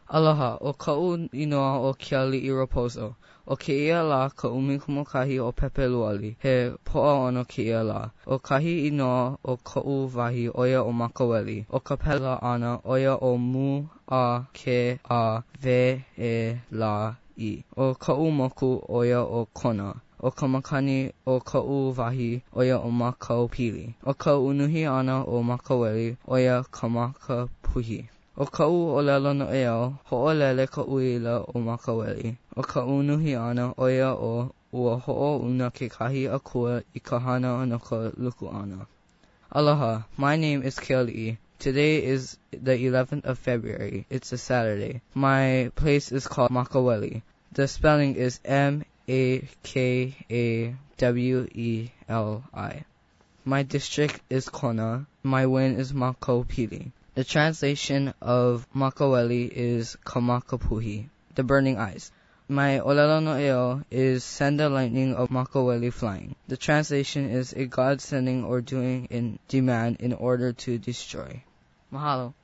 Aloha, o ka'u inoa o Kia li'i Raposo. O keia la ka umikumokahi o Pepe Luali, he po'a ono keia la. O kahi inoa o ka'u wahi oia o Makaweli. O ka pela ana oia o mu a ke a ve e la I. O ka'u moku oia o Kona. O ka makani o ka'u wahi oia o Makaupili. O ka unuhi ana o Makaweli oia ka Makapuhi. O ka'u olelo no'eau, ho'olele ka uila o Makaweli. O ka unuhi ana oia o ua ho'ouna kekahi akua I ka hana no ka luku ana. Aloha, my name is Keali'i. Today is the 11th of February. It's a Saturday. My place is called Makaweli. The spelling is Makaweli. My district is Kona. My win is Makaupili. The translation of Makaweli is Kamakapuhi, the burning eyes. My olelo no'eo is send the lightning of Makaweli flying. The translation is a god sending or doing in demand in order to destroy. Mahalo.